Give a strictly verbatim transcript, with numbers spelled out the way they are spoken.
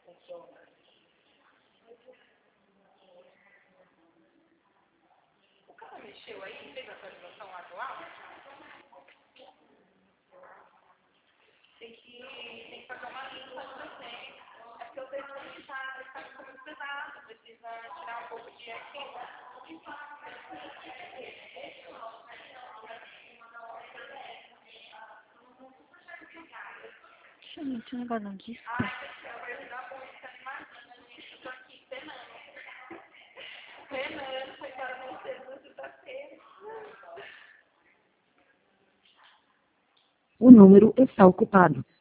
O cara mexeu aí, fez a atualização lá do lado? Tem que, tem que fazer uma limpa no desenho. É porque o desenho está tá ficando muito pesado, precisa tirar um pouco de arquivo. Gente, o negócio não disca. Ai, eu vou ajudar muito, tá animadinha, gente. Eu tô aqui penando. Penando, foi para não ser na sexta-feira. O número está ocupado.